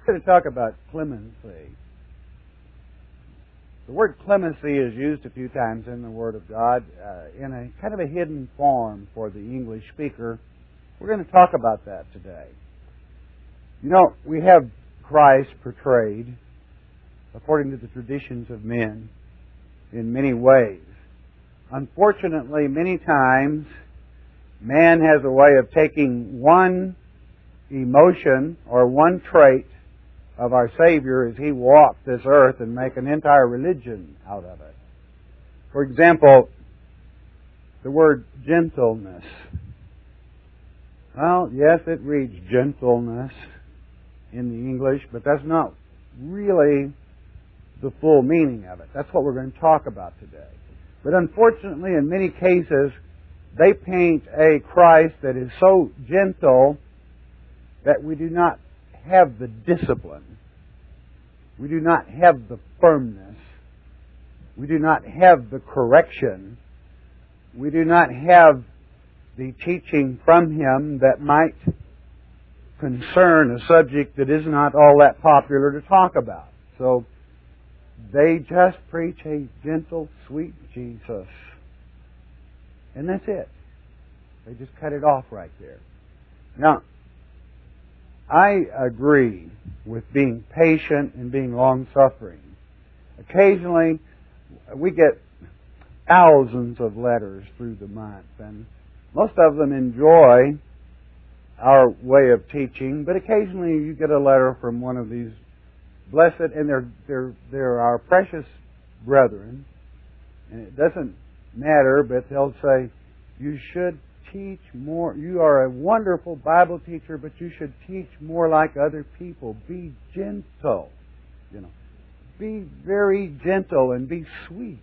We're going to talk about clemency. The word clemency is used a few times in the Word of God in a kind of a hidden form for the English speaker. We're going to talk about that today. You know, we have Christ portrayed, according to the traditions of men, in many ways. Unfortunately, many times, man has a way of taking one emotion or one trait of our Savior as He walked this earth and make an entire religion out of it. For example, the word gentleness. Well, yes, it reads gentleness in the English, but that's not really the full meaning of it. That's what we're going to talk about today. But unfortunately, in many cases, they paint a Christ that is so gentle that we do not have the discipline. We do not have the firmness. We do not have the correction. We do not have the teaching from Him that might concern a subject that is not all that popular to talk about. So they just preach a gentle, sweet Jesus. And that's it. They just cut it off right there. Now, I agree with being patient and being long-suffering. Occasionally, we get thousands of letters through the month, and most of them enjoy our way of teaching, but occasionally you get a letter from one of these blessed, and they're our precious brethren, and it doesn't matter, but they'll say, you should teach more. You are a wonderful Bible teacher, but you should teach more like other people. Be gentle, Be very gentle and be sweet,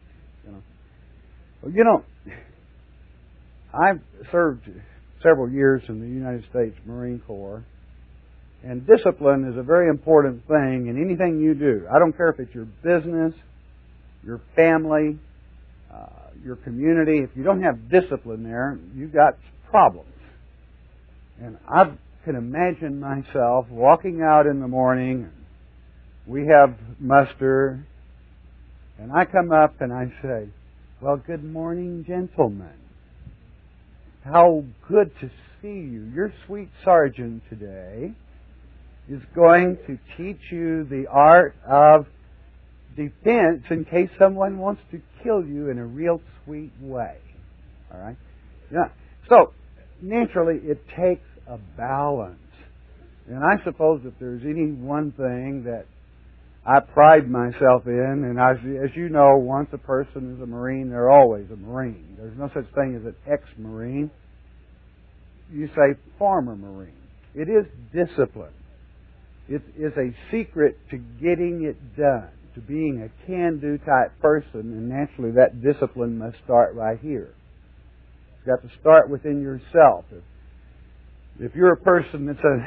Well, I've served several years in the United States Marine Corps, and discipline is a very important thing in anything you do. I don't care if it's your business, your family, your community. If you don't have discipline there, you've got problems. And I can imagine myself walking out in the morning. We have muster, and I come up and I say, well, good morning, gentlemen. How good to see you. Your sweet sergeant today is going to teach you the art of defense in case someone wants to kill you in a real sweet way. All right? Yeah. So, naturally, it takes a balance. And I suppose if there's any one thing that I pride myself in, and as you know, once a person is a Marine, they're always a Marine. There's no such thing as an ex-Marine. You say former Marine. It is discipline. It is a secret to getting it done, to being a can-do type person, and naturally that discipline must start right here. It's got to start within yourself. If you're a person that says,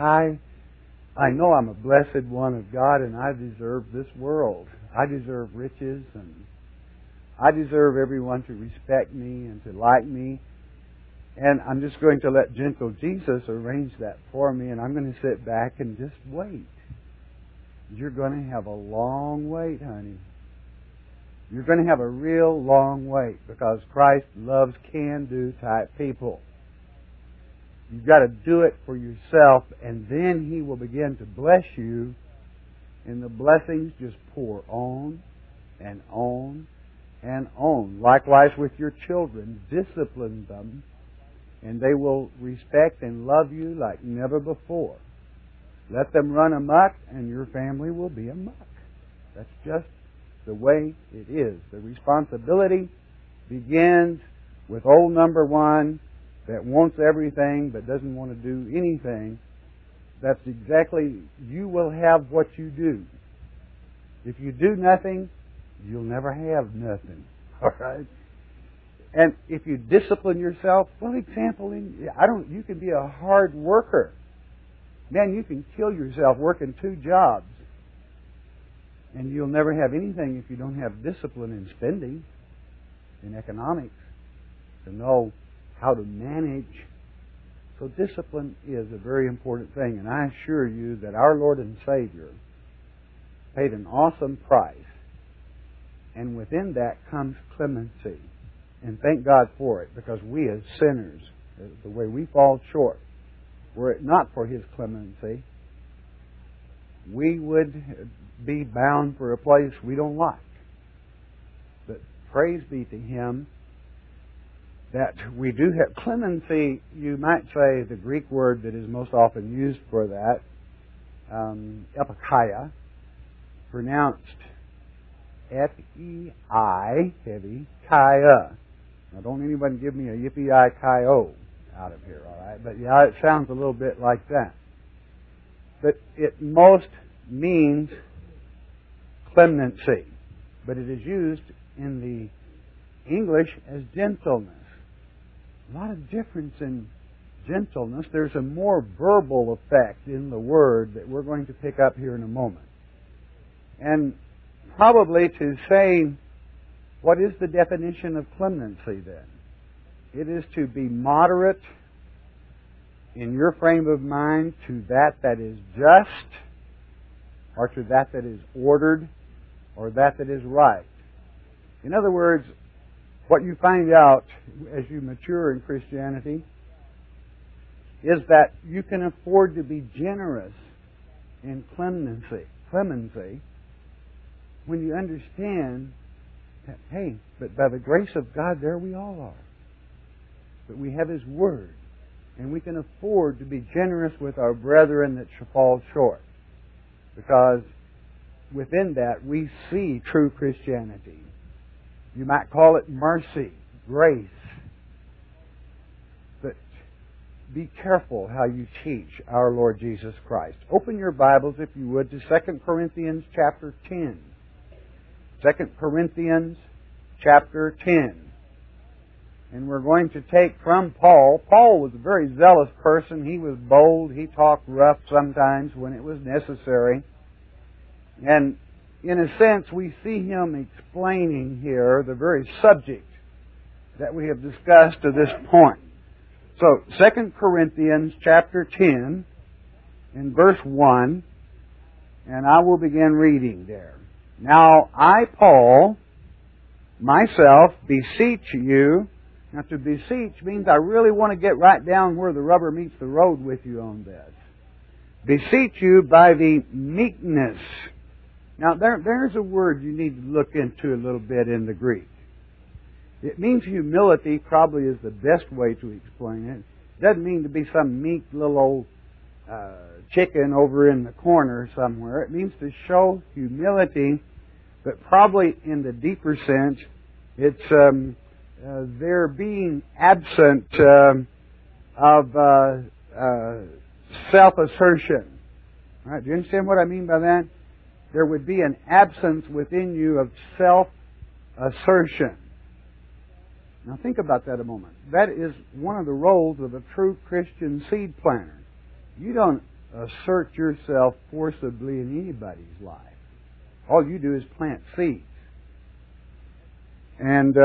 I know I'm a blessed one of God and I deserve this world. I deserve riches and I deserve everyone to respect me and to like me. And I'm just going to let gentle Jesus arrange that for me, and I'm going to sit back and just wait. You're going to have a long wait, honey. You're going to have a real long wait because Christ loves can-do type people. You've got to do it for yourself, and then He will begin to bless you, and the blessings just pour on and on and on. Likewise with your children, discipline them, and they will respect and love you like never before. Let them run amok, and your family will be amok. That's just the way it is. The responsibility begins with old number one that wants everything but doesn't want to do anything. That's exactly, you will have what you do. If you do nothing, you'll never have nothing. All right? And if you discipline yourself, well, example, you can be a hard worker. Man, you can kill yourself working 2 jobs. And you'll never have anything if you don't have discipline in spending, in economics, to know how to manage So discipline is a very important thing, and I assure you that our Lord and Savior paid an awesome price, and within that comes clemency. And thank God for it, because we as sinners, the way we fall short, were it not for His clemency, we would be bound for a place we don't like. But praise be to Him that we do have clemency. You might say the Greek word that is most often used for that, epikeia, pronounced F-E-I, heavy, Kia. Now, don't anybody give me a yippee-I-ki-o out of here, all right? But yeah, it sounds a little bit like that. But it most means clemency. But it is used in the English as gentleness. A lot of difference in gentleness. There's a more verbal effect in the word that we're going to pick up here in a moment. And probably to say, what is the definition of clemency then? It is to be moderate in your frame of mind to that is just, or to that is ordered, or that is right. In other words, what you find out as you mature in Christianity is that you can afford to be generous in clemency when you understand that, hey, but by the grace of God, there we all are. But we have His Word, and we can afford to be generous with our brethren that shall fall short, because within that we see true Christianity. You might call it mercy, grace. But be careful how you teach our Lord Jesus Christ. Open your Bibles, if you would, to 2 Corinthians chapter 10. 2 Corinthians chapter 10. And we're going to take from Paul. Paul was a very zealous person. He was bold. He talked rough sometimes when it was necessary. And in a sense, we see him explaining here the very subject that we have discussed to this point. So, 2 Corinthians chapter 10, in verse 1, and I will begin reading there. Now, I, Paul, myself, beseech you. Now, to beseech means I really want to get right down where the rubber meets the road with you on this. Beseech you by the meekness. Now, there's a word you need to look into a little bit in the Greek. It means humility, probably is the best way to explain it. It doesn't mean to be some meek little old chicken over in the corner somewhere. It means to show humility, but probably in the deeper sense, it's their being absent of self-assertion. All right, do you understand what I mean by that? There would be an absence within you of self-assertion. Now think about that a moment. That is one of the roles of a true Christian seed planter. You don't assert yourself forcibly in anybody's life. All you do is plant seeds. And,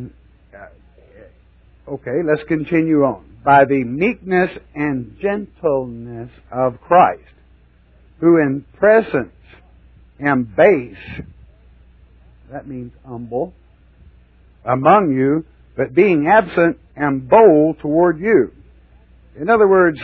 okay, let's continue on. By the meekness and gentleness of Christ, who in presence am base, that means humble, among you, but being absent am bold toward you. In other words,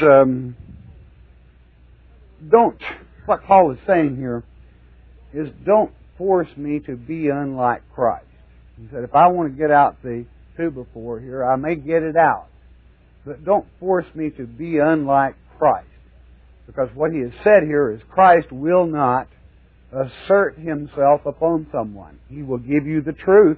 what Paul is saying here is don't force me to be unlike Christ. He said, if I want to get out the 2x4 here, I may get it out. But don't force me to be unlike Christ. Because what he has said here is Christ will not assert himself upon someone. He will give you the truth.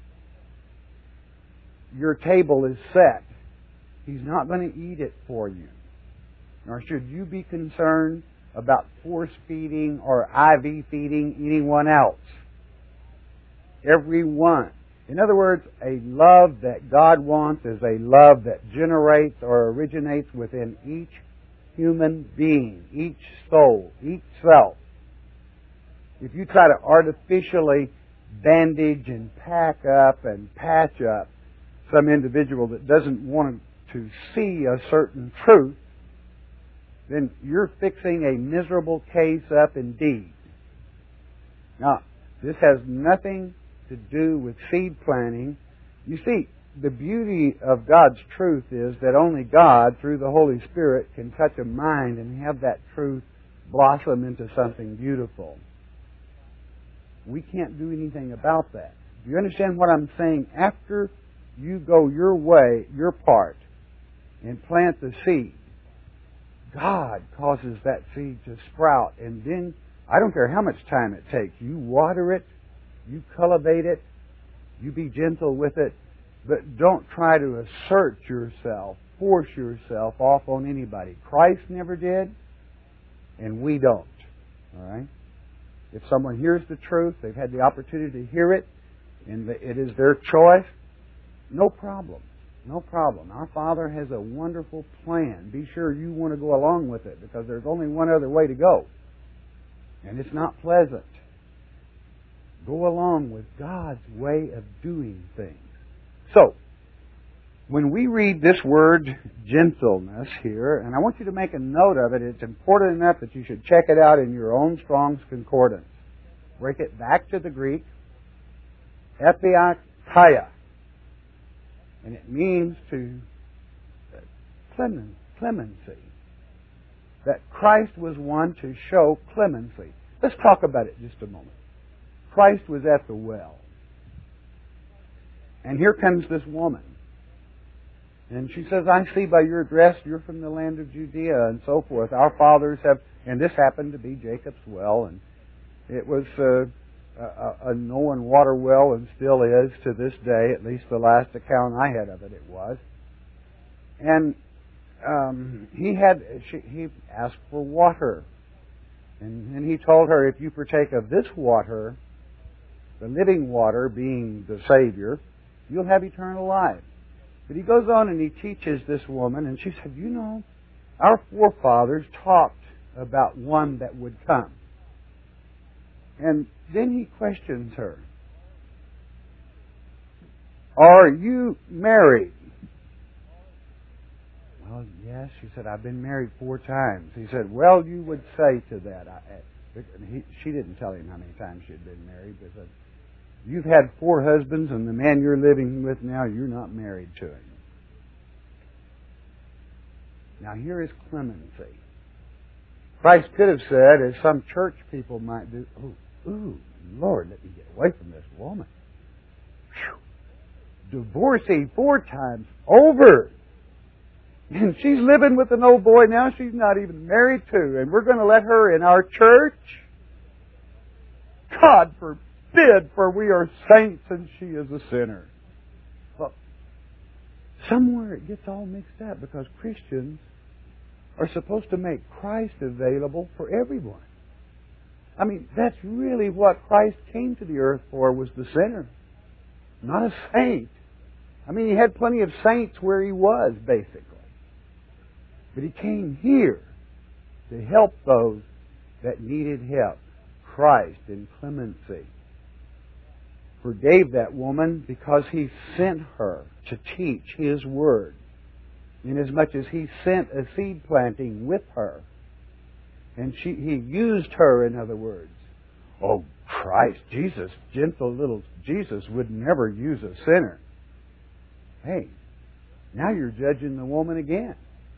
Your table is set. He's not going to eat it for you. Nor should you be concerned about force feeding or IV feeding anyone else. Everyone. In other words, a love that God wants is a love that generates or originates within each human being, each soul, each self. If you try to artificially bandage and pack up and patch up some individual that doesn't want to see a certain truth, then you're fixing a miserable case up indeed. Now, this has nothing to do with seed planting. You see, the beauty of God's truth is that only God, through the Holy Spirit, can touch a mind and have that truth blossom into something beautiful. We can't do anything about that. Do you understand what I'm saying? After you go your way, your part, and plant the seed, God causes that seed to sprout. And then, I don't care how much time it takes, you water it, you cultivate it, you be gentle with it, but don't try to assert yourself, force yourself off on anybody. Christ never did, and we don't. All right? If someone hears the truth, they've had the opportunity to hear it, and it is their choice, no problem. No problem. Our Father has a wonderful plan. Be sure you want to go along with it, because there's only one other way to go. And it's not pleasant. Go along with God's way of doing things. So, when we read this word gentleness here, and I want you to make a note of it, it's important enough that you should check it out in your own Strong's Concordance. Break it back to the Greek, epiakia. And it means to clemency. That Christ was one to show clemency. Let's talk about it just a moment. Christ was at the well. And here comes this woman. And she says, I see by your dress you're from the land of Judea, and so forth. Our fathers have, and this happened to be Jacob's well, and it was a known water well, and still is to this day, at least the last account I had of it, it was. And he asked for water. And he told her, if you partake of this water, the living water being the Savior, you'll have eternal life. But he goes on and he teaches this woman, and she said, you know, our forefathers talked about one that would come. And then he questions her. Are you married? Well, yes, she said, I've been married 4 times. He said, well, you would say to that. She didn't tell him how many times she had been married, but said, you've had 4 husbands, and the man you're living with now, you're not married to him. Now, here is clemency. Christ could have said, as some church people might do, ooh, Lord, let me get away from this woman. Whew. Divorcee 4 times over. And she's living with an old boy now she's not even married to. And we're going to let her in our church? God forbid, for we are saints and she is a sinner. Well, somewhere it gets all mixed up, because Christians are supposed to make Christ available for everyone. I mean, that's really what Christ came to the earth for, was the sinner, not a saint. I mean, he had plenty of saints where he was, basically. But he came here to help those that needed help. Christ in clemency forgave that woman because he sent her to teach his word, inasmuch as he sent a seed planting with her. And he used her, in other words. Oh, Christ, Jesus, gentle little Jesus, would never use a sinner. Hey, now you're judging the woman again.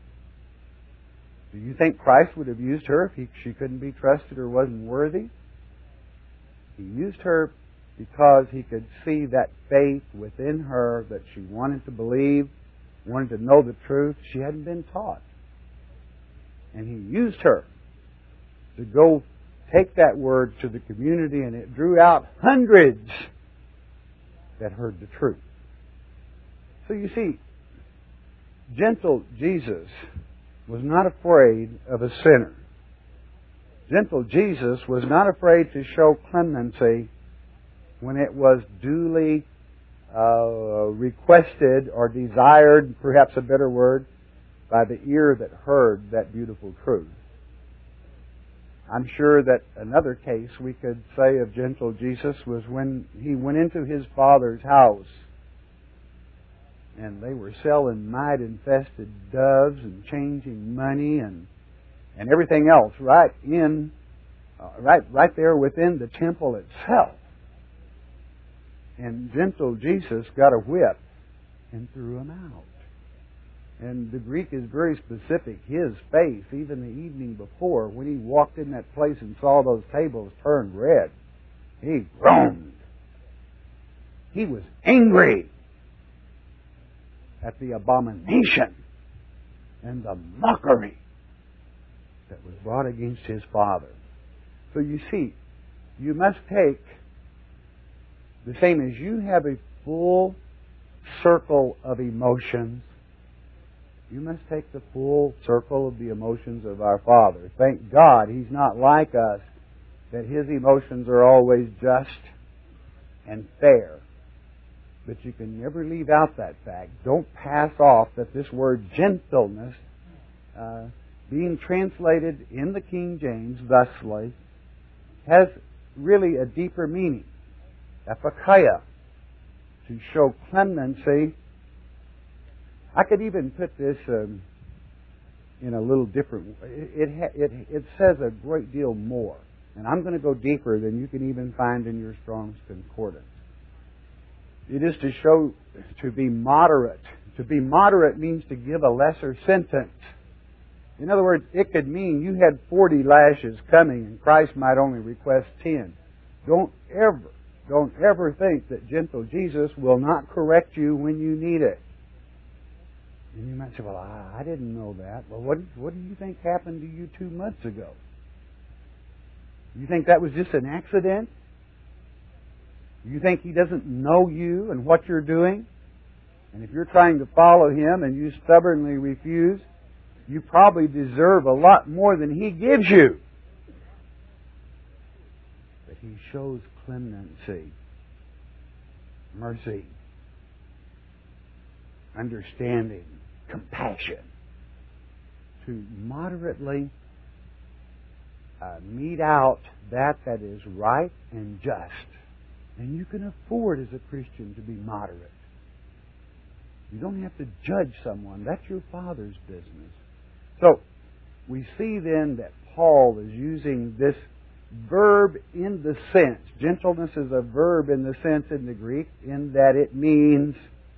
Do you think Christ would have used her if she couldn't be trusted or wasn't worthy? He used her because he could see that faith within her, that she wanted to believe, wanted to know the truth. She hadn't been taught. And he used her to go take that word to the community, and it drew out hundreds that heard the truth. So you see, gentle Jesus was not afraid of a sinner. Gentle Jesus was not afraid to show clemency when it was duly requested or desired, perhaps a better word, by the ear that heard that beautiful truth. I'm sure that another case we could say of gentle Jesus was when he went into his Father's house and they were selling mite-infested doves and changing money and everything else right there within the temple itself. And gentle Jesus got a whip and threw them out. And the Greek is very specific. His face, even the evening before, when he walked in that place and saw those tables turned red, he groaned. He was angry at the abomination and the mockery that was brought against his Father. So you see, you must take, the same as you have a full circle of emotions, you must take the full circle of the emotions of our Father. Thank God He's not like us, that His emotions are always just and fair. But you can never leave out that fact. Don't pass off that this word gentleness, being translated in the King James thusly, has really a deeper meaning. Epikeia, to show clemency. I could even put this in a little different way. It says a great deal more. And I'm going to go deeper than you can even find in your Strong's Concordance. It is to show, to be moderate. To be moderate means to give a lesser sentence. In other words, it could mean you had 40 lashes coming and Christ might only request 10. Don't ever think that gentle Jesus will not correct you when you need it. And you might say, well, I didn't know that. Well, what do you think happened to you 2 months ago? You think that was just an accident? You think He doesn't know you and what you're doing? And if you're trying to follow Him and you stubbornly refuse, you probably deserve a lot more than He gives you. But He shows clemency, mercy, understanding, compassion, to moderately mete out that is right and just. And you can afford as a Christian to be moderate. You don't have to judge someone. That's your Father's business. So, we see then that Paul is using this verb in the sense. Gentleness is a verb in the sense in the Greek, in that it means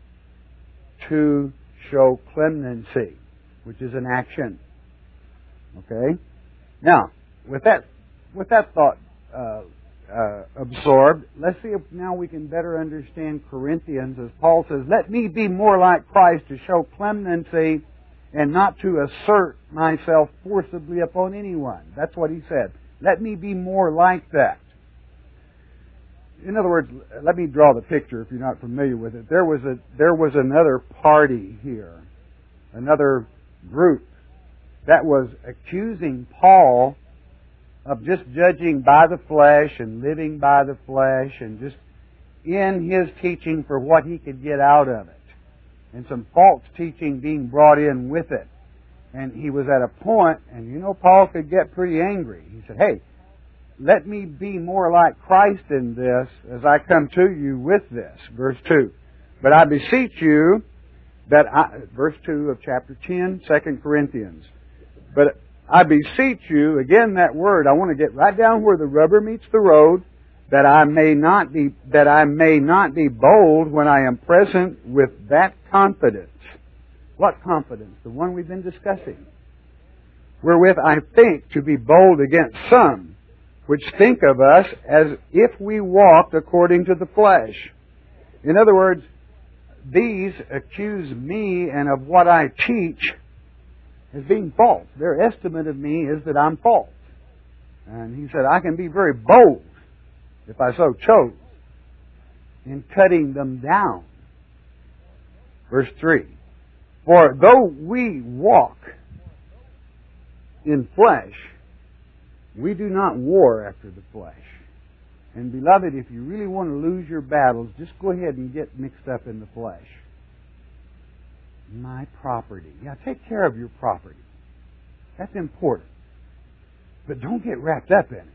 to show clemency, which is an action. Okay? Now, with that thought absorbed, let's see if now we can better understand Corinthians, as Paul says, let me be more like Christ, to show clemency and not to assert myself forcibly upon anyone. That's what he said. Let me be more like that. In other words, let me draw the picture if you're not familiar with it. There was another party here, another group that was accusing Paul of just judging by the flesh and living by the flesh and just in his teaching for what he could get out of it. And some false teaching being brought in with it. And he was at a point, and you know Paul could get pretty angry. He said, hey, let me be more like Christ in this as I come to you with this. Verse 2. But I beseech you that verse 2 of chapter 10, 2 Corinthians. But I beseech you, again that word, I want to get right down where the rubber meets the road, that I may not be bold when I am present with that confidence. What confidence? The one we've been discussing. Wherewith I think to be bold against some, which think of us as if we walked according to the flesh. In other words, these accuse me and of what I teach as being false. Their estimate of me is that I'm false. And he said, I can be very bold, if I so chose, in cutting them down. Verse 3. For though we walk in flesh, we do not war after the flesh. And beloved, if you really want to lose your battles, just go ahead and get mixed up in the flesh. My property. Yeah, take care of your property. That's important. But don't get wrapped up in it.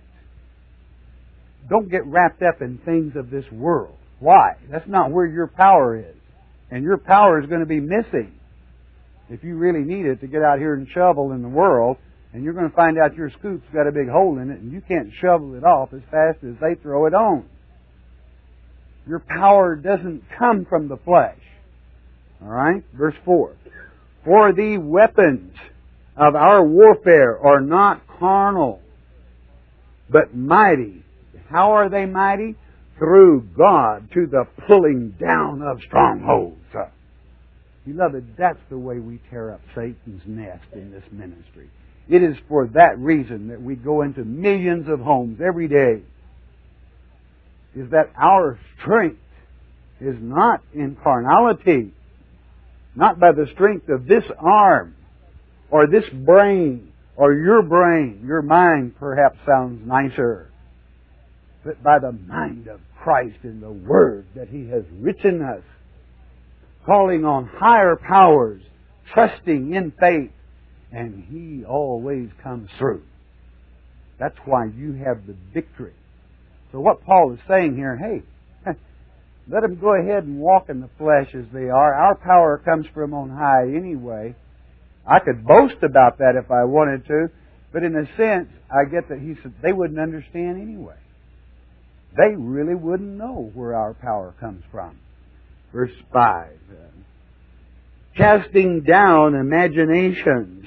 Don't get wrapped up in things of this world. Why? That's not where your power is. And your power is going to be missing if you really need it to get out here and shovel in the world, and you're going to find out your scoop's got a big hole in it and you can't shovel it off as fast as they throw it on. Your power doesn't come from the flesh. All right? Verse 4. For the weapons of our warfare are not carnal, but mighty. How are they mighty? Through God to the pulling down of strongholds. Beloved, that's the way we tear up Satan's nest in this ministry. It is for that reason that we go into millions of homes every day. Is that our strength is not in carnality, not by the strength of this arm or this brain or your brain. Your mind perhaps sounds nicer, but by the mind of Christ in the Word that He has written us, calling on higher powers, trusting in faith, and He always comes through. That's why you have the victory. So what Paul is saying here, hey, let them go ahead and walk in the flesh as they are. Our power comes from on high anyway. I could boast about that if I wanted to, but in a sense, I get that he said they wouldn't understand anyway. They really wouldn't know where our power comes from. Verse 5. Casting down imaginations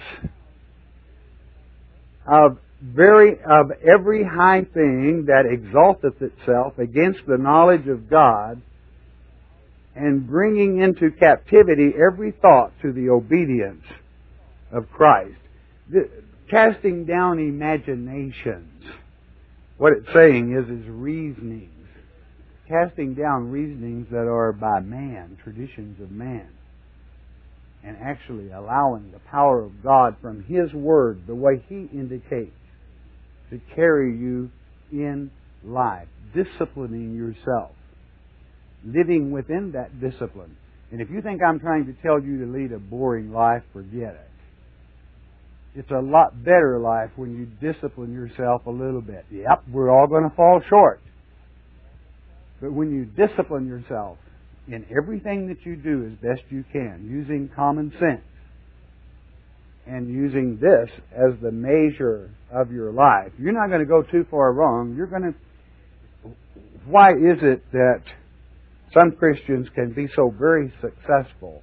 of every high thing that exalteth itself against the knowledge of God, and bringing into captivity every thought to the obedience of Christ. Casting down imaginations. What it's saying is reasonings. Casting down reasonings that are by man, traditions of man, and actually allowing the power of God from His Word, the way He indicates, to carry you in life, disciplining yourself, living within that discipline. And if you think I'm trying to tell you to lead a boring life, forget it. It's a lot better life when you discipline yourself a little bit. Yep, we're all going to fall short. But when you discipline yourself in everything that you do as best you can, using common sense, and using this as the measure of your life, you're not going to go too far wrong. You're going to... Why is it that some Christians can be so very successful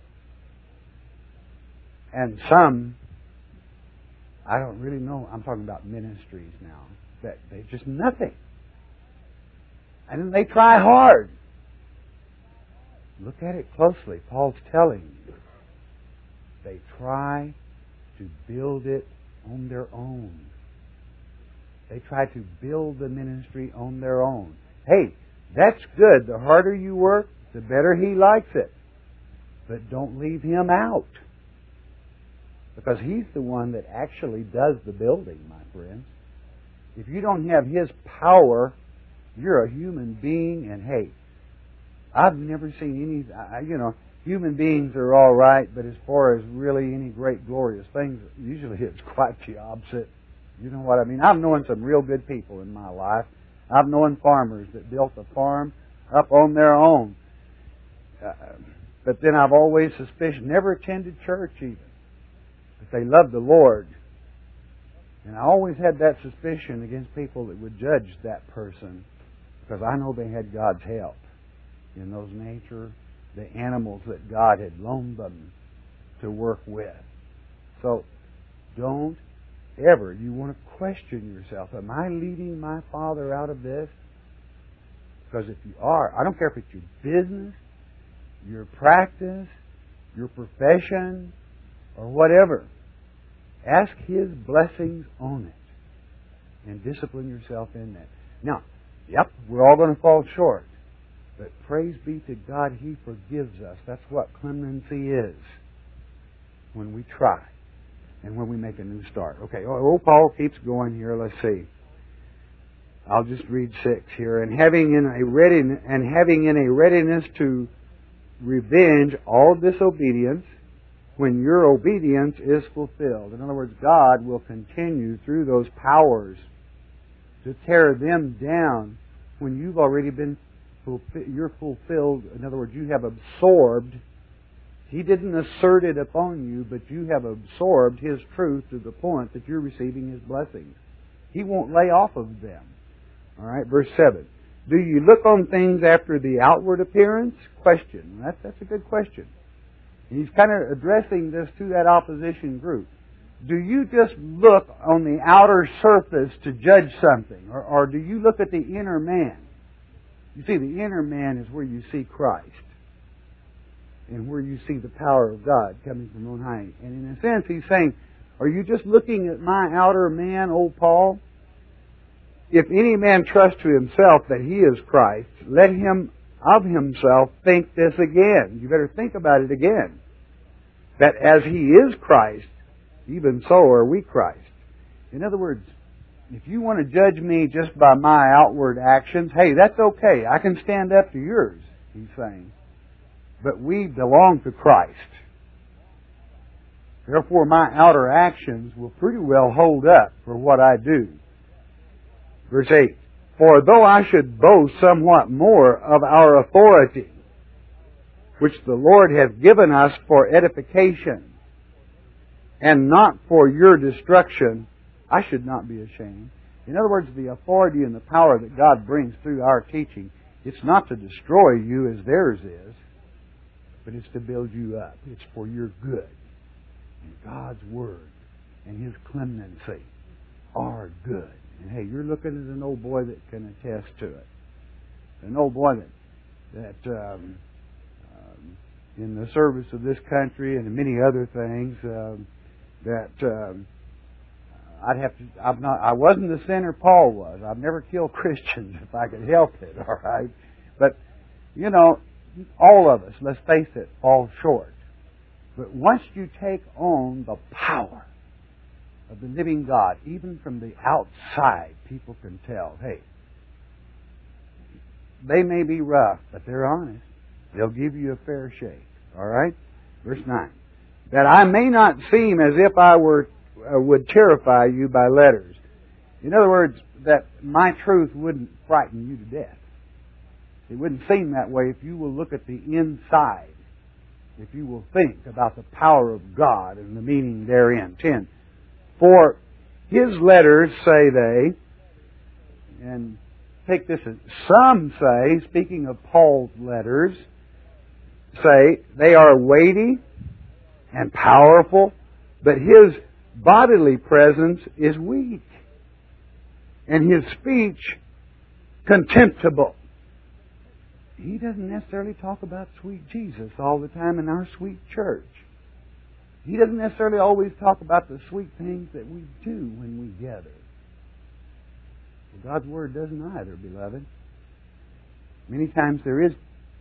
and some, I don't really know, I'm talking about ministries now, that they're just nothing. And then they try hard. Look at it closely. Paul's telling you. They try to build it on their own. They try to build the ministry on their own. Hey, that's good. The harder you work, the better He likes it. But don't leave Him out. Because He's the one that actually does the building, my friends. If you don't have His power, you're a human being, and hey, I've never seen any, human beings are all right, but as far as really any great glorious things, usually it's quite the opposite. You know what I mean? I've known some real good people in my life. I've known farmers that built a farm up on their own. But then I've always suspicious, never attended church even. But they loved the Lord. And I always had that suspicion against people that would judge that person, because I know they had God's help in those nature, the animals that God had loaned them to work with. So don't ever, you want to question yourself, am I leading my Father out of this? Because if you are, I don't care if it's your business, your practice, your profession, or whatever, ask His blessings on it and discipline yourself in that. Now, yep, we're all going to fall short. But praise be to God, He forgives us. That's what clemency is. When we try. And when we make a new start. Okay, Paul keeps going here. Let's see. I'll just read 6 here. And having in a readiness to revenge all disobedience when your obedience is fulfilled. In other words, God will continue through those powers to tear them down when you've already been you're fulfilled. In other words, you have absorbed He didn't assert it upon you, but you have absorbed His truth to the point that you're receiving His blessings. He won't lay off of them. All right, verse 7. Do you look on things after the outward appearance? Question. That's a good question. And he's kind of addressing this to that opposition group. Do you just look on the outer surface to judge something? Or do you look at the inner man? You see, the inner man is where you see Christ. And where you see the power of God coming from on high. And in a sense, he's saying, are you just looking at my outer man, old Paul? If any man trust to himself that he is Christ, let him of himself think this again. You better think about it again. That as he is Christ, even so are we Christ. In other words, if you want to judge me just by my outward actions, hey, that's okay. I can stand up to yours, he's saying. But we belong to Christ. Therefore, my outer actions will pretty well hold up for what I do. Verse 8, for though I should boast somewhat more of our authority, which the Lord hath given us for edification, and not for your destruction, I should not be ashamed. In other words, the authority and the power that God brings through our teaching, it's not to destroy you as theirs is, but it's to build you up. It's for your good. And God's Word and His clemency are good. And hey, you're looking at an old boy that can attest to it. An old boy that in the service of this country and many other things, I wasn't the sinner Paul was. I've never killed Christians if I could help it, all right? But, you know, all of us, let's face it, fall short. But once you take on the power of the living God, even from the outside, people can tell, hey, they may be rough, but they're honest. They'll give you a fair shake. All right? Verse 9. That I may not seem as if I would terrify you by letters. In other words, that my truth wouldn't frighten you to death. It wouldn't seem that way if you will look at the inside. If you will think about the power of God and the meaning therein. 10. For His letters, say they, and take this as some say, speaking of Paul's letters, say they are weighty and powerful, but his bodily presence is weak, and his speech contemptible. He doesn't necessarily talk about sweet Jesus all the time in our sweet church. He doesn't necessarily always talk about the sweet things that we do when we gather. Well, God's Word doesn't either, beloved. Many times there is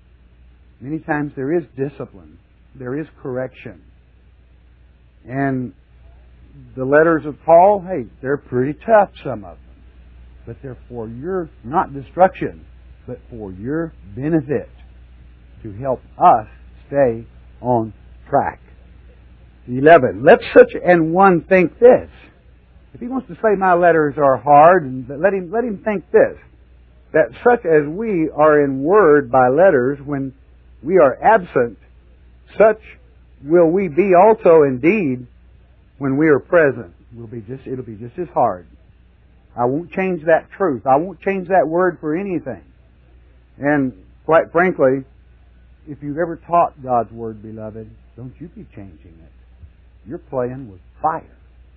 discipline. There is correction. And the letters of Paul, hey, they're pretty tough, some of them. But they're for your, not destruction, but for your benefit, to help us stay on track. 11. Let such an one think this. If he wants to say my letters are hard, let him think this. That such as we are in word by letters when we are absent, such will we be also indeed when we are present. It'll be just as hard. I won't change that truth. I won't change that word for anything. And quite frankly, if you've ever taught God's Word, beloved, don't you be changing it. You're playing with fire.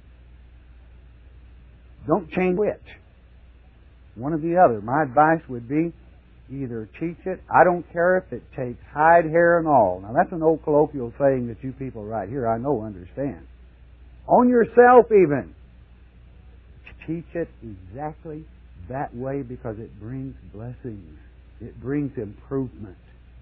Don't change it. One or the other. My advice would be either teach it. I don't care if it takes hide, hair, and all. Now that's an old colloquial saying that you people right here I know understand. On yourself even. Teach it exactly that way because it brings blessings. It brings improvement.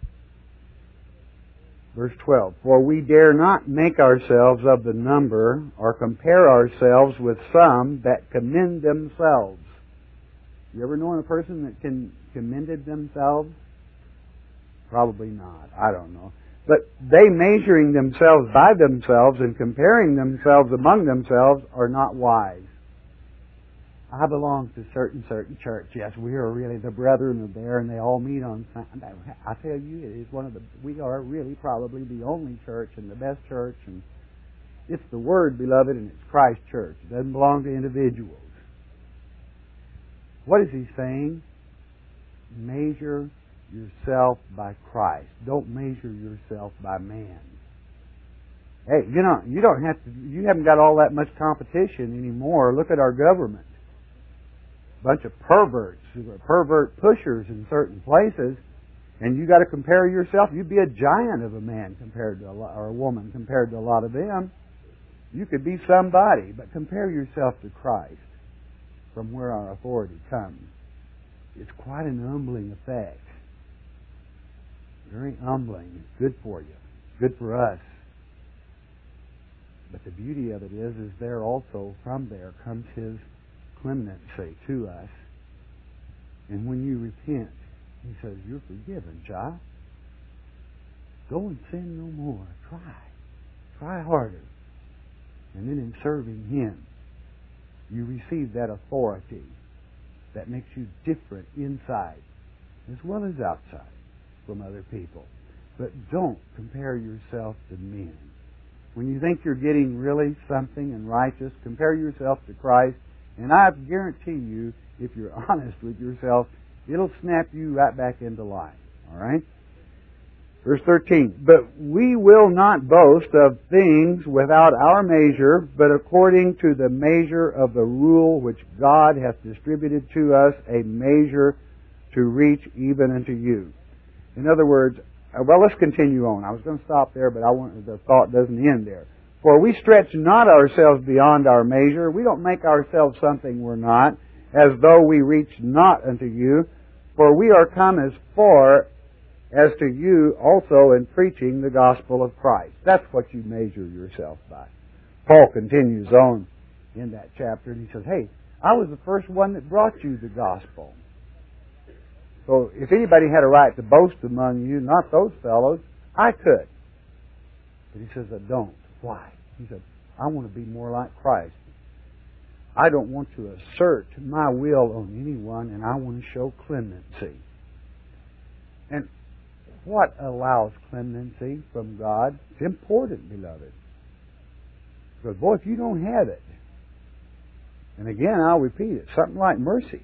Verse 12. For we dare not make ourselves of the number or compare ourselves with some that commend themselves. You ever known a person that commended themselves? Probably not. I don't know. But they measuring themselves by themselves and comparing themselves among themselves are not wise. I belong to certain church. Yes, we are really the brethren of there, and they all meet on Sunday. I tell you, it is we are really probably the only church and the best church, and it's the Word, beloved, and it's Christ's church. It doesn't belong to individuals. What is he saying? Measure yourself by Christ. Don't measure yourself by man. Hey, you haven't got all that much competition anymore. Look at our government. Bunch of perverts, pervert pushers in certain places, and you got to compare yourself. You'd be a giant of a man compared to or a woman compared to a lot of them. You could be somebody, but compare yourself to Christ, from where our authority comes. It's quite an humbling effect. Very humbling. It's good for you. It's good for us. But the beauty of it is there also, from there comes His clemency to us. And when you repent, He says, you're forgiven, child. Go and sin no more. Try harder. And then in serving Him, you receive that authority that makes you different inside as well as outside from other people. But don't compare yourself to men. When you think you're getting really something and righteous, compare yourself to Christ, and I guarantee you, if you're honest with yourself, it'll snap you right back into line. All right? Verse 13, but we will not boast of things without our measure, but according to the measure of the rule which God hath distributed to us, a measure to reach even unto you. In other words, well, let's continue on. I was going to stop there, but the thought doesn't end there. For we stretch not ourselves beyond our measure. We don't make ourselves something we're not, as though we reach not unto you. For we are come as far as to you also in preaching the gospel of Christ. That's what you measure yourself by. Paul continues on in that chapter, and he says, hey, I was the first one that brought you the gospel. So if anybody had a right to boast among you, not those fellows, I could. But he says, I don't. Why? He said, I want to be more like Christ. I don't want to assert my will on anyone, and I want to show clemency. And what allows clemency from God? It's important, beloved. Because, boy, if you don't have it, and again, I'll repeat it, something like mercy.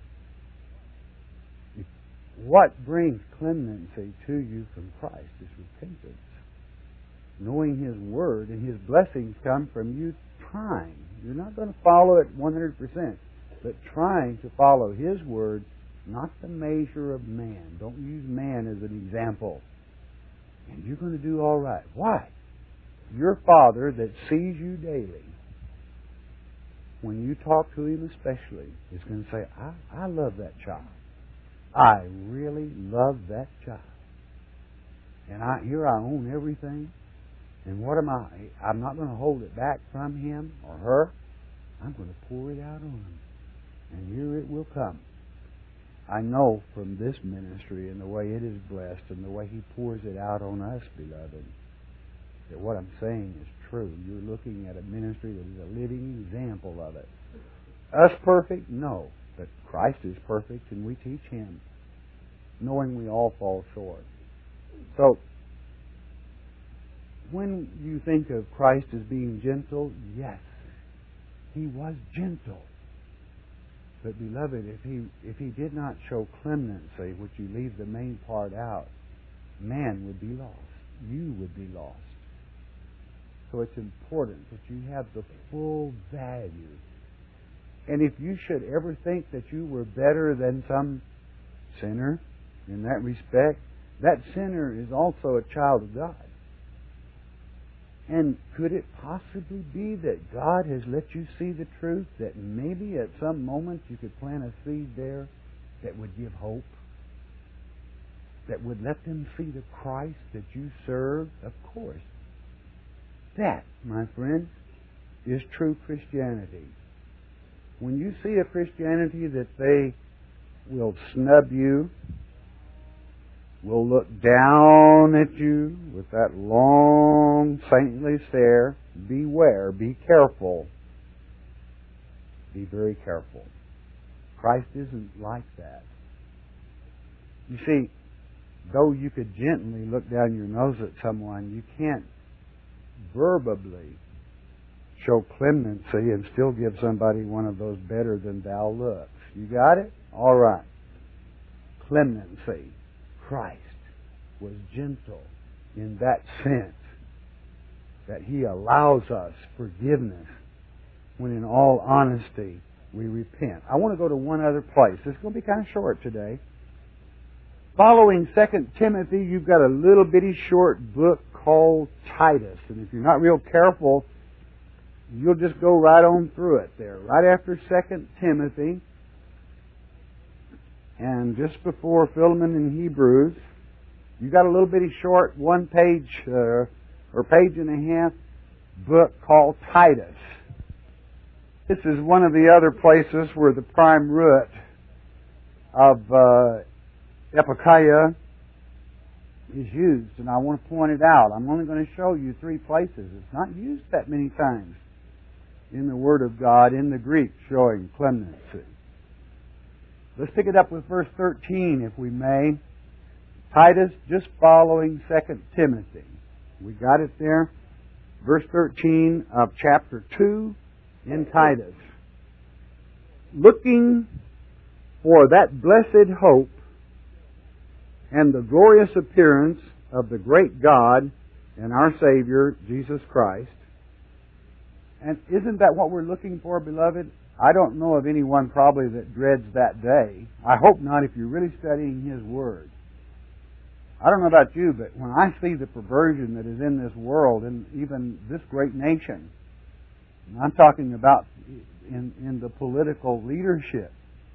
What brings clemency to you from Christ is repentance. Knowing His Word, and His blessings come from you trying. You're not going to follow it 100%, but trying to follow His Word, not the measure of man. Don't use man as an example. And you're going to do all right. Why? Your Father that sees you daily, when you talk to Him especially, is going to say, I love that child. I really love that child. And here I own everything. And what am I? I'm not going to hold it back from him or her. I'm going to pour it out on him. And here it will come. I know from this ministry and the way it is blessed and the way He pours it out on us, beloved, that what I'm saying is true. You're looking at a ministry that is a living example of it. Us perfect? No. But Christ is perfect, and we teach Him, knowing we all fall short. So, when you think of Christ as being gentle, yes, He was gentle. But beloved, if he did not show clemency, which you leave the main part out, man would be lost. You would be lost. So it's important that you have the full value. And if you should ever think that you were better than some sinner in that respect, that sinner is also a child of God. And could it possibly be that God has let you see the truth, that maybe at some moment you could plant a seed there that would give hope, that would let them see the Christ that you serve? Of course. That, my friend, is true Christianity. When you see a Christianity that they will snub you, will look down at you with that long, saintly stare, beware, be careful. Be very careful. Christ isn't like that. You see, though you could gently look down your nose at someone, you can't verbally show clemency and still give somebody one of those better than thou looks. You got it? All right. Clemency. Christ was gentle in that sense that He allows us forgiveness when in all honesty we repent. I want to go to one other place. This is going to be kind of short today. Following 2 Timothy, you've got a little bitty short book called Titus. And if you're not real careful, you'll just go right on through it there. Right after 2 Timothy, and just before Philemon and Hebrews, you've got a little bitty short one-page or page and a half book called Titus. This is one of the other places where the prime root of Epikeia is used, and I want to point it out. I'm only going to show you 3 places. It's not used that many times in the Word of God, in the Greek, showing clemency. Let's pick it up with verse 13, if we may. Titus, just following 2 Timothy. We got it there. Verse 13 of chapter 2 in Titus. Looking for that blessed hope and the glorious appearance of the great God and our Savior, Jesus Christ. And isn't that what we're looking for, beloved? I don't know of anyone probably that dreads that day. I hope not if you're really studying His Word. I don't know about you, but when I see the perversion that is in this world, and even this great nation, and I'm talking about in the political leadership,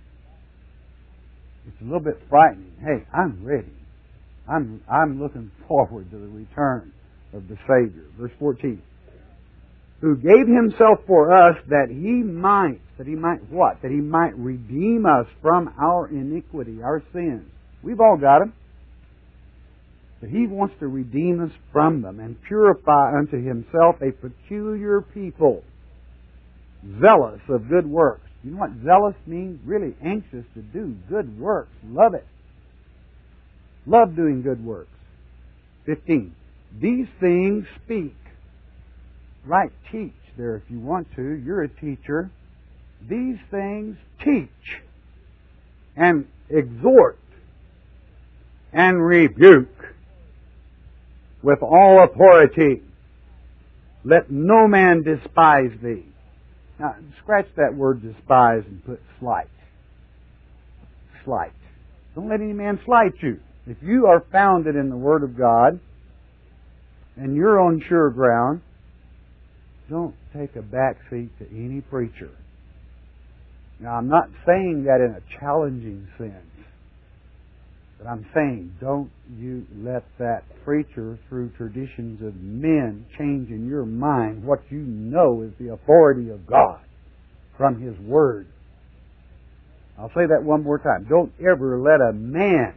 it's a little bit frightening. Hey, I'm ready. I'm looking forward to the return of the Savior. Verse 14. Who gave Himself for us that He might what? That He might redeem us from our iniquity, our sins. We've all got them. But He wants to redeem us from them and purify unto Himself a peculiar people, zealous of good works. You know what zealous means? Really anxious to do good works. Love it. Love doing good works. 15. These things speak. Right, teach there if you want to. You're a teacher. These things teach and exhort and rebuke with all authority. Let no man despise thee. Now, scratch that word despise and put slight. Slight. Don't let any man slight you. If you are founded in the Word of God and you're on sure ground, don't take a back seat to any preacher. Now, I'm not saying that in a challenging sense, but I'm saying don't you let that preacher, through traditions of men, change in your mind what you know is the authority of God from His Word. I'll say that one more time. Don't ever let a man's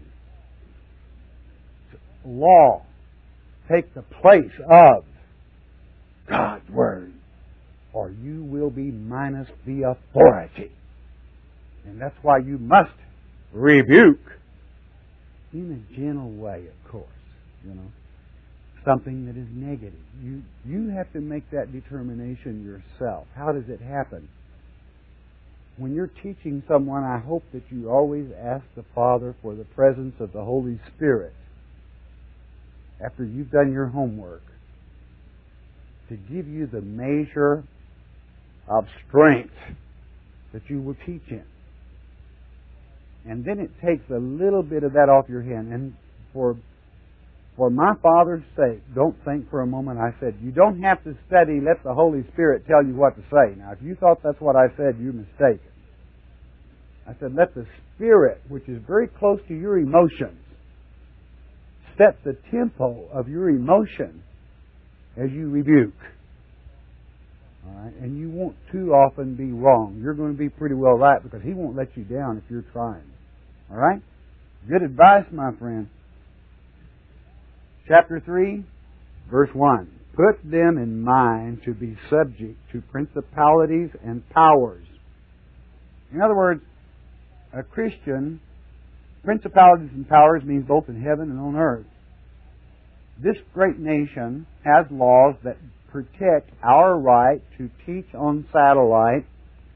law take the place of God's Word, or you will be minus the authority. And that's why you must rebuke in a gentle way, of course, something that is negative. You have to make that determination yourself. How does it happen? When you're teaching someone, I hope that you always ask the Father for the presence of the Holy Spirit after you've done your homework to give you the measure of strength that you will teach in. And then it takes a little bit of that off your hand. And for my Father's sake, don't think for a moment I said, you don't have to study, let the Holy Spirit tell you what to say. Now, if you thought that's what I said, you're mistaken. I said, let the Spirit, which is very close to your emotions, set the tempo of your emotion as you rebuke. All right? And you won't too often be wrong. You're going to be pretty well right because He won't let you down if you're trying. All right? Good advice, my friend. Chapter 3, verse 1. Put them in mind to be subject to principalities and powers. In other words, a Christian, principalities and powers means both in heaven and on earth. This great nation has laws that protect our right to teach on satellite.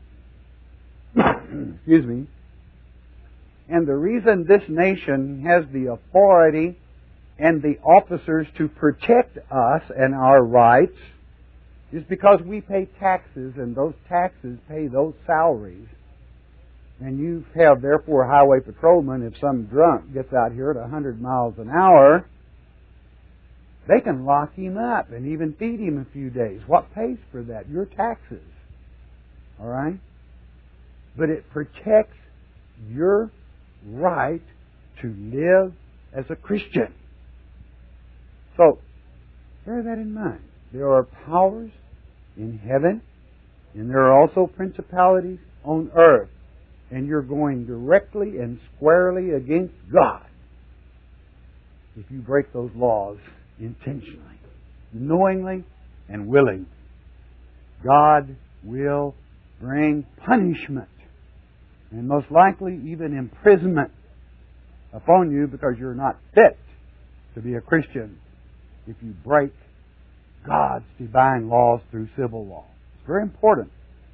Excuse me. And the reason this nation has the authority and the officers to protect us and our rights is because we pay taxes, and those taxes pay those salaries. And you have, therefore, highway patrolmen. If some drunk gets out here at 100 miles an hour, they can lock him up and even feed him a few days. What pays for that? Your taxes. All right? But it protects your right to live as a Christian. So, bear that in mind. There are powers in heaven, and there are also principalities on earth. And you're going directly and squarely against God if you break those laws intentionally, knowingly and willingly. God will bring punishment, and most likely even imprisonment, upon you because you're not fit to be a Christian if you break God's divine laws through civil law. It's very important.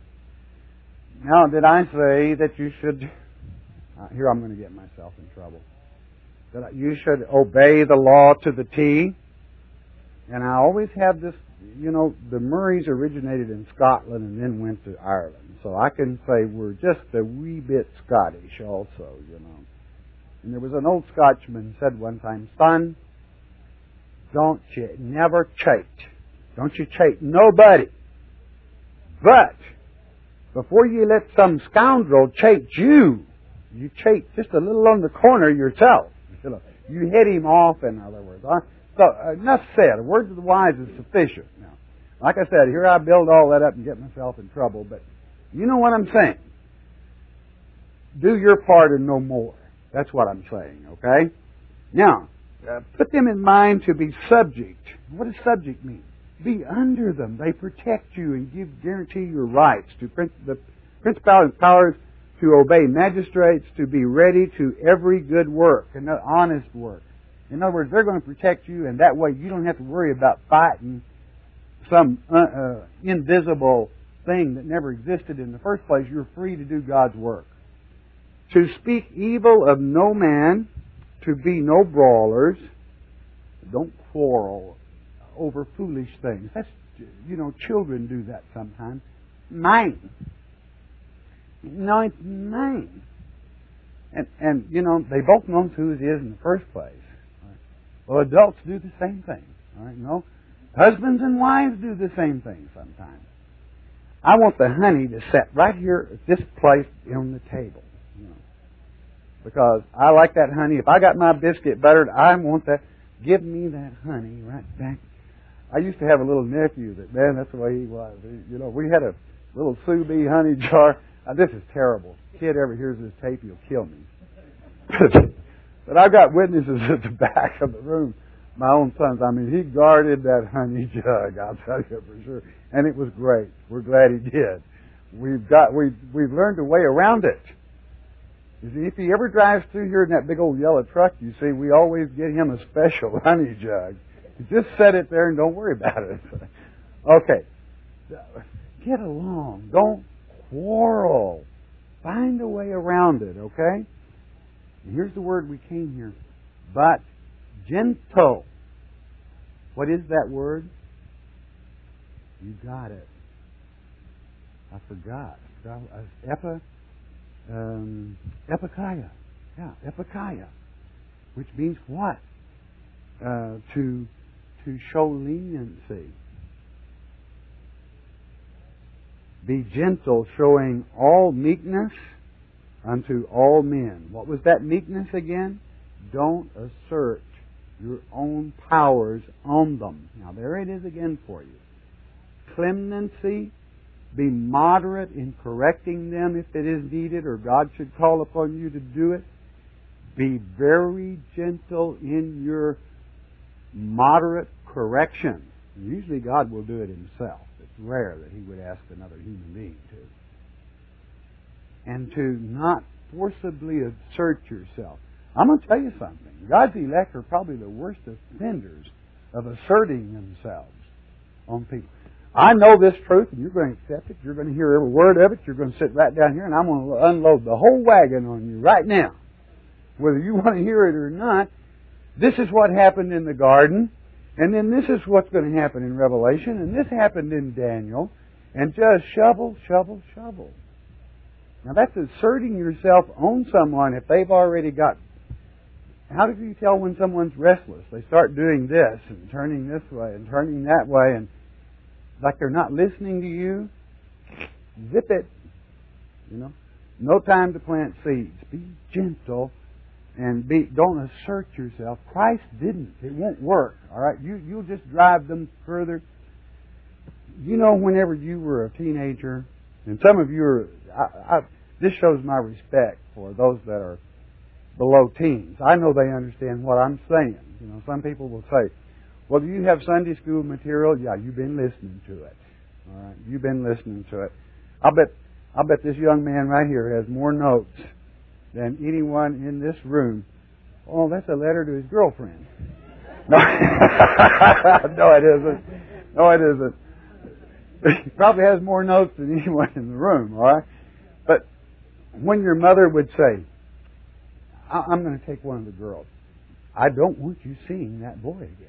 Now, did I say that you should... here I'm going to get myself in trouble. That you should obey the law to the T. And I always have this, the Murrays originated in Scotland and then went to Ireland. So I can say we're just a wee bit Scottish also, And there was an old Scotchman said one time, "Son, don't you never cheat. Don't you cheat nobody. But before you let some scoundrel cheat you, you cheat just a little on the corner yourself. You hit him off, in other words. So, enough said. A word to the wise is sufficient. Now, like I said, here I build all that up and get myself in trouble, but you know what I'm saying. Do your part and no more. That's what I'm saying, okay? Now, put them in mind to be subject. What does subject mean? Be under them. They protect you and guarantee your rights. To the principalities and powers, to obey magistrates, to be ready to every good work and honest work. In other words, they're going to protect you, and that way you don't have to worry about fighting some invisible thing that never existed in the first place. You're free to do God's work. To speak evil of no man, to be no brawlers. Don't quarrel over foolish things. That's, children do that sometimes. Mine. No, it's mine. And they both know who it is in the first place. Right? Well, adults do the same thing. All right? Husbands and wives do the same thing sometimes. I want the honey to set right here at this place on the table. Because I like that honey. If I got my biscuit buttered, I want that. Give me that honey right back. I used to have a little nephew that, man, that's the way he was. We had a little sous vide honey jar. This is terrible. If a kid ever hears this tape, he'll kill me. But I've got witnesses at the back of the room. My own sons. He guarded that honey jug. I'll tell you for sure. And it was great. We're glad he did. We've learned a way around it. You see, if he ever drives through here in that big old yellow truck, you see, we always get him a special honey jug. You just set it there and don't worry about it. Okay. Get along. Don't quarrel. Find a way around it, okay? And here's the word we came here. But gentle. What is that word? You got it. I forgot. Epikaya. Yeah, epikaya. Which means what? To show leniency. Be gentle, showing all meekness unto all men. What was that meekness again? Don't assert your own powers on them. Now there it is again for you. Clemency. Be moderate in correcting them if it is needed, or God should call upon you to do it. Be very gentle in your moderate correction. Usually God will do it himself. It's rare that he would ask another human being to. And to not forcibly assert yourself. I'm going to tell you something. God's elect are probably the worst offenders of asserting themselves on people. I know this truth, and you're going to accept it. You're going to hear every word of it. You're going to sit right down here, and I'm going to unload the whole wagon on you right now. Whether you want to hear it or not, this is what happened in the garden, and then this is what's going to happen in Revelation, and this happened in Daniel, and just shovel, shovel, shovel. Now that's asserting yourself on someone if they've already got... How do you tell when someone's restless? They start doing this and turning this way and turning that way, and like they're not listening to you. Zip it. You know, no time to plant seeds. Be gentle and don't assert yourself. Christ didn't. It won't work. All right, you'll just drive them further. You know, whenever you were a teenager, and some of you are. This shows my respect for those that are below teens. I know they understand what I'm saying. You know, some people will say, well, do you have Sunday school material? Yeah, you've been listening to it. All right, you've been listening to it. I'll bet this young man right here has more notes than anyone in this room. Oh, that's a letter to his girlfriend. No, no, it isn't. No, it isn't. He probably has more notes than anyone in the room, all right? But when your mother would say, I'm going to take one of the girls, I don't want you seeing that boy again.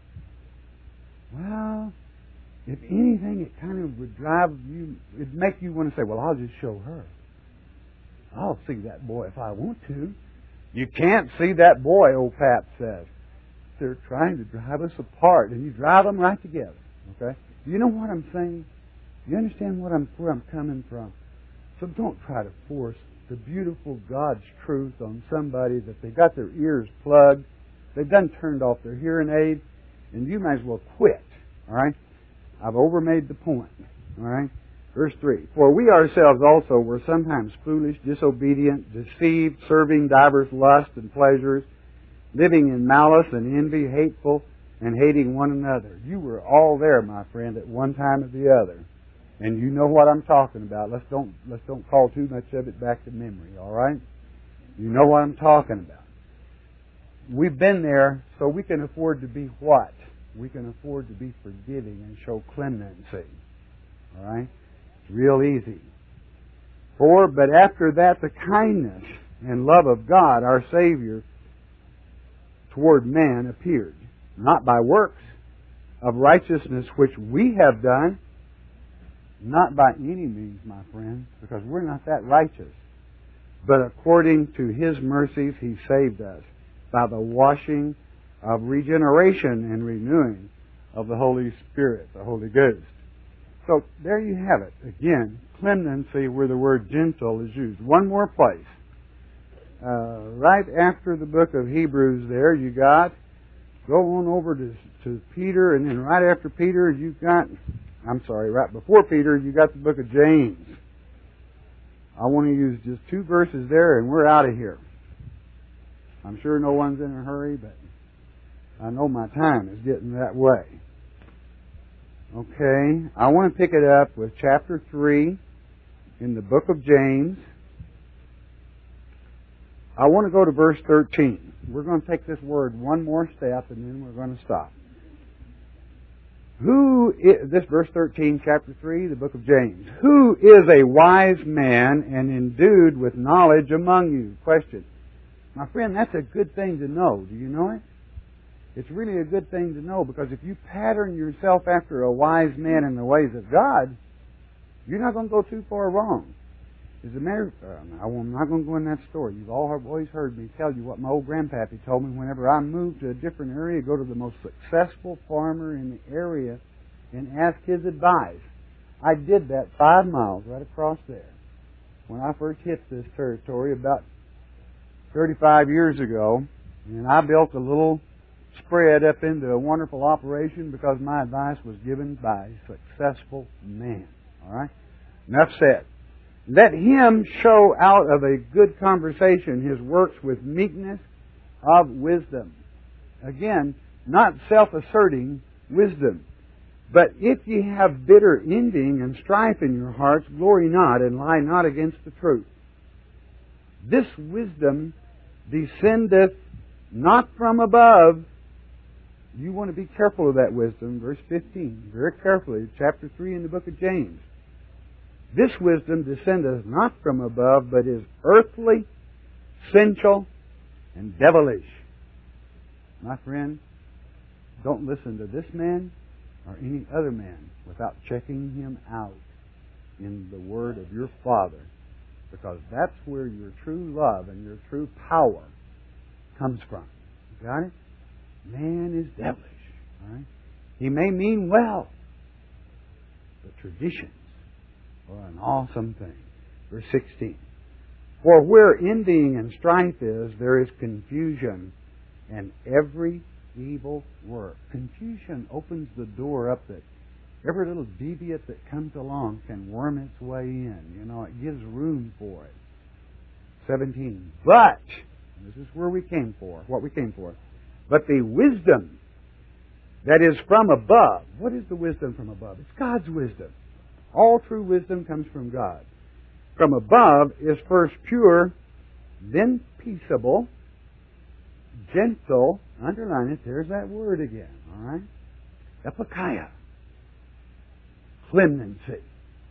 Well, if anything, it kind of would drive you, it'd make you want to say, well, I'll just show her. I'll see that boy if I want to. You can't see that boy, old Pap says. They're trying to drive us apart, and you drive them right together. Okay? Do you know what I'm saying? Do you understand where I'm coming from? So don't try to force the beautiful God's truth on somebody that they got their ears plugged, they've done turned off their hearing aid, and you might as well quit. All right? I've overmade the point. All right? Verse 3. For we ourselves also were sometimes foolish, disobedient, deceived, serving divers lusts and pleasures, living in malice and envy, hateful, and hating one another. You were all there, my friend, at one time or the other. And you know what I'm talking about. Let's don't call too much of it back to memory, all right? You know what I'm talking about. We've been there, so we can afford to be what? We can afford to be forgiving and show clemency. All right? It's real easy. But after that, the kindness and love of God, our Savior, toward man appeared, not by works of righteousness which we have done, not by any means, my friend, because we're not that righteous, but according to His mercies He saved us by the washing of regeneration and renewing of the Holy Spirit, the Holy Ghost. So there you have it. Again, clemency where the word gentle is used. One more place. Right after the book of Hebrews there, you got, go on over to Peter, and then right after Peter, right before Peter, you got the book of James. I want to use just 2 verses there, and we're out of here. I'm sure no one's in a hurry, but I know my time is getting that way. Okay, I want to pick it up with chapter 3 in the book of James. I want to go to verse 13. We're going to take this word one more step, and then we're going to stop. This verse 13, chapter 3, the book of James. Who is a wise man and endued with knowledge among you? Question. My friend, that's a good thing to know. Do you know it? It's really a good thing to know, because if you pattern yourself after a wise man in the ways of God, you're not going to go too far wrong. As a matter of I'm not going to go in that story. You've always heard me tell you what my old grandpappy told me whenever I moved to a different area, go to the most successful farmer in the area and ask his advice. I did that 5 miles right across there when I first hit this territory about 35 years ago, and I built a little spread up into a wonderful operation because my advice was given by a successful man. All right? Enough said. Let him show out of a good conversation his works with meekness of wisdom. Again, not self-asserting wisdom. But if ye have bitter envying and strife in your hearts, glory not and lie not against the truth. This wisdom descendeth not from above. You want to be careful of that wisdom. Verse 15, very carefully, chapter 3 in the book of James. This wisdom descendeth not from above, but is earthly, sensual, and devilish. My friend, don't listen to this man or any other man without checking him out in the Word of your Father, because that's where your true love and your true power comes from. You got it? Man is devilish. All right? He may mean well, but traditions are an awesome thing. Verse 16. For where envying and strife is, there is confusion and every evil work. Confusion opens the door up that every little deviate that comes along can worm its way in. You know, it gives room for it. 17. But, this is where we came for, what we came for. But the wisdom that is from above. What is the wisdom from above? It's God's wisdom. All true wisdom comes from God. From above is first pure, then peaceable, gentle. Underline it. There's that word again. All right? Epikeia. Clemency.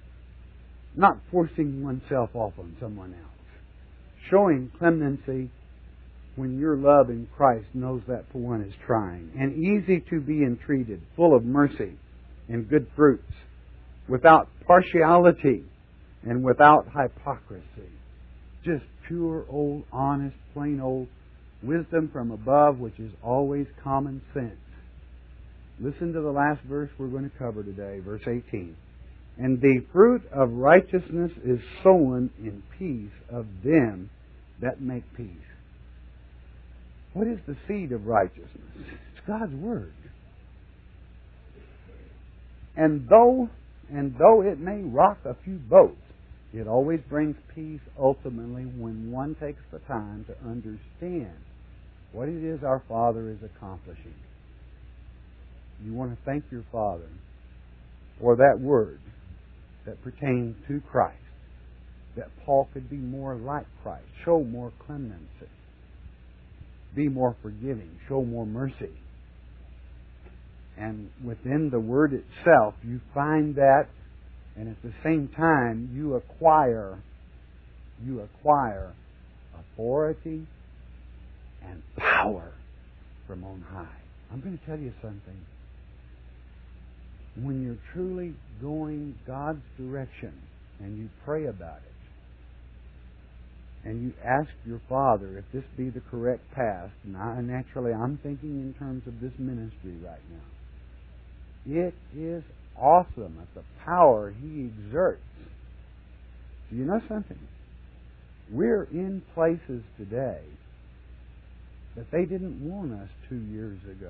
Not forcing oneself off on someone else. Showing clemency when your love in Christ knows that for one is trying. And easy to be entreated, full of mercy and good fruits, without partiality and without hypocrisy. Just pure old, honest, plain old wisdom from above, which is always common sense. Listen to the last verse we're going to cover today, verse 18. And the fruit of righteousness is sown in peace of them that make peace. What is the seed of righteousness? It's God's Word. And though it may rock a few boats, it always brings peace ultimately when one takes the time to understand what it is our Father is accomplishing. You want to thank your Father for that Word that pertains to Christ, that Paul could be more like Christ, show more clemency, be more forgiving, show more mercy. And within the Word itself, you find that, and at the same time, you acquire authority and power from on high. I'm going to tell you something. When you're truly going God's direction and you pray about it, and you ask your Father if this be the correct path, and naturally I'm thinking in terms of this ministry right now, it is awesome at the power He exerts. Do you know something? We're in places today that they didn't want us 2 years ago.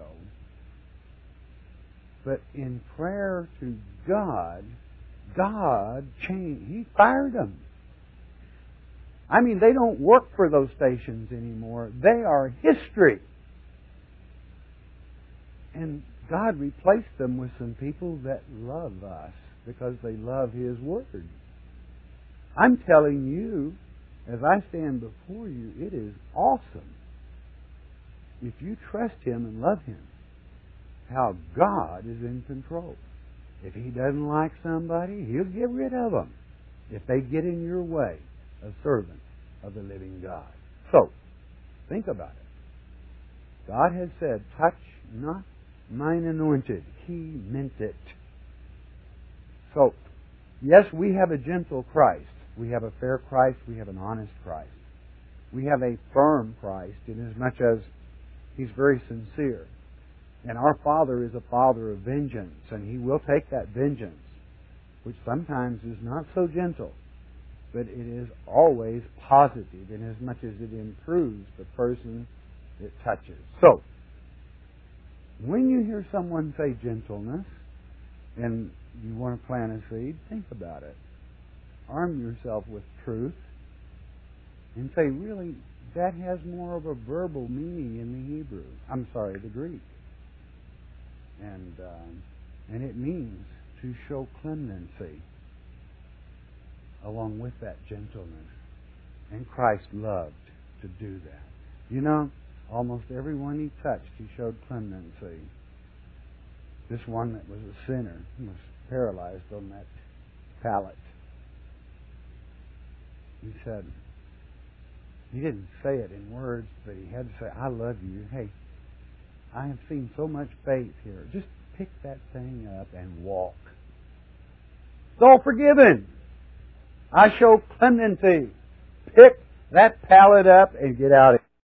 But in prayer to God, God changed. He fired them. I mean, they don't work for those stations anymore. They are history. And God replaced them with some people that love us because they love His Word. I'm telling you, as I stand before you, it is awesome. If you trust Him and love Him, how God is in control. If He doesn't like somebody, He'll get rid of them if they get in your way, a servant of the living God. So, think about it. God has said, touch not mine anointed. He meant it. So, yes, we have a gentle Christ. We have a fair Christ. We have an honest Christ. We have a firm Christ inasmuch as He's very sincere. And our Father is a Father of vengeance, and He will take that vengeance, which sometimes is not so gentle, but it is always positive inasmuch as it improves the person it touches. So, when you hear someone say gentleness, and you want to plant a seed, think about it. Arm yourself with truth, and say, really, that has more of a verbal meaning in the Hebrew. The Greek. And it means to show clemency along with that gentleness. And Christ loved to do that. You know, almost everyone he touched, he showed clemency. This one that was a sinner was paralyzed on that pallet. He said, he didn't say it in words, but he had to say, I love you. Hey, I have seen so much faith here. Just pick that thing up and walk. It's all forgiven. I show clemency. Pick that pallet up and get out of here.